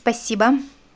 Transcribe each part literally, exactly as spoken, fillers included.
Спасибо.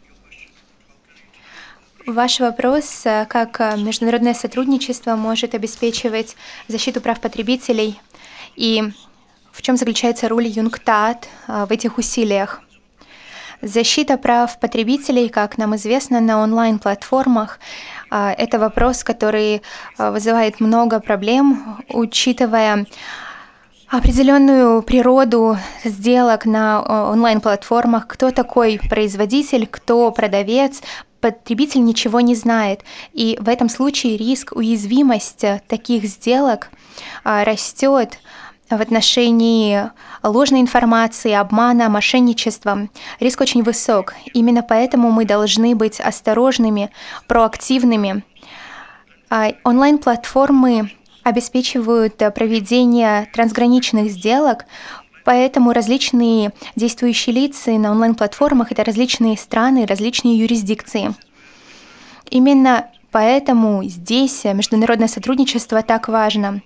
Ваш вопрос, э, как э, международное сотрудничество может обеспечивать защиту прав потребителей и в чем заключается роль ЮНКТАД э, в этих усилиях. Защита прав потребителей, как нам известно, на онлайн-платформах а, это вопрос, который а, вызывает много проблем, учитывая определенную природу сделок на о- онлайн-платформах, кто такой производитель, кто продавец. Потребитель ничего не знает. И в этом случае риск, уязвимость э, таких сделок а, растет в отношении ложной информации, обмана, мошенничества. Риск очень высок. Именно поэтому мы должны быть осторожными, проактивными. А, Онлайн-платформы обеспечивают э, проведение трансграничных сделок, поэтому различные действующие лица на онлайн-платформах — это различные страны, различные юрисдикции. Именно поэтому здесь э, международное сотрудничество так важно.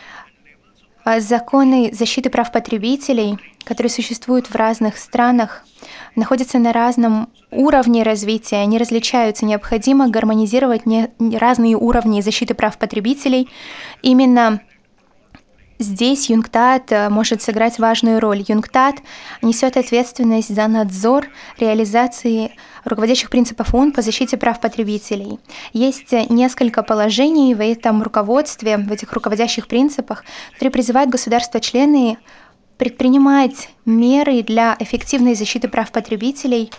А Законы защиты прав потребителей, которые существуют в разных странах, находятся на разном уровне развития, они различаются. Необходимо гармонизировать не- не- разные уровни защиты прав потребителей. Именно здесь ЮНКТАД э, может сыграть важную роль. ЮНКТАД несет ответственность за надзор реализации руководящих принципов ООН по защите прав потребителей. Есть э, несколько положений в этом руководстве, в этих руководящих принципах, которые призывают государства-члены предпринимать меры для эффективной защиты прав потребителей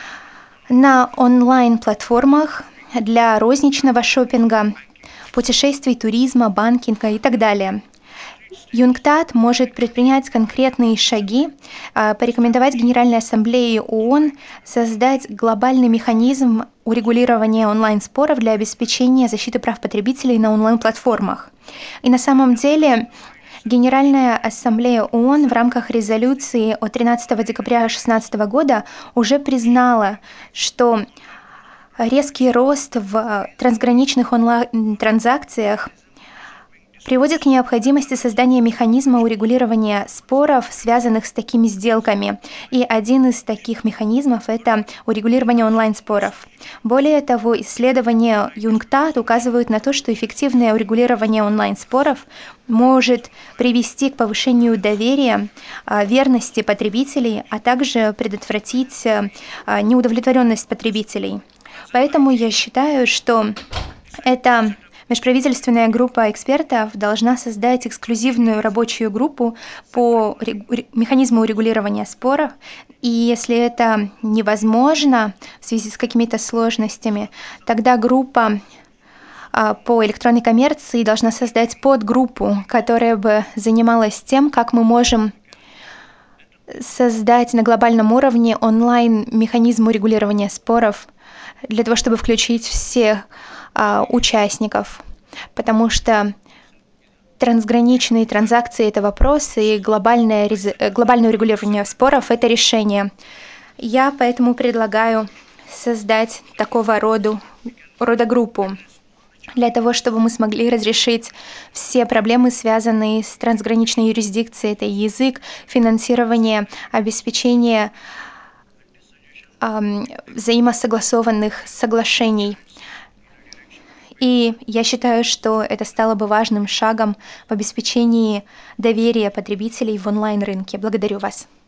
на онлайн-платформах для розничного шопинга, путешествий, туризма, банкинга и так далее. ЮНКТАД может предпринять конкретные шаги, а, порекомендовать Генеральной Ассамблее ООН создать глобальный механизм урегулирования онлайн-споров для обеспечения защиты прав потребителей на онлайн-платформах. И на самом деле Генеральная Ассамблея ООН в рамках резолюции от тринадцатого декабря две тысячи шестнадцатого года уже признала, что резкий рост в э, трансграничных онлайн-транзакциях приводит к необходимости создания механизма урегулирования споров, связанных с такими сделками. И один из таких механизмов — это урегулирование онлайн-споров. Более того, исследования ЮНКТАД указывают на то, что эффективное урегулирование онлайн-споров может привести к повышению доверия, а, верности потребителей, а также предотвратить э, а, неудовлетворенность потребителей. Поэтому я считаю, что это межправительственная группа экспертов должна создать эксклюзивную рабочую группу по регу- ре- механизму урегулирования споров. И если это невозможно в связи с какими-то сложностями, тогда группа а, по электронной коммерции должна создать подгруппу, которая бы занималась тем, как мы можем создать на глобальном уровне онлайн-механизм урегулирования споров для того, чтобы включить всех а, участников, потому что трансграничные транзакции — это вопрос, и глобальное, рез- э, глобальное урегулирование споров — это решение. Я поэтому предлагаю создать такого рода, рода группу для того, чтобы мы смогли разрешить все проблемы, связанные с трансграничной юрисдикцией. Это язык, финансирование, обеспечение ам, взаимосогласованных соглашений. И я считаю, что это стало бы важным шагом в обеспечении доверия потребителей в онлайн-рынке. Благодарю вас.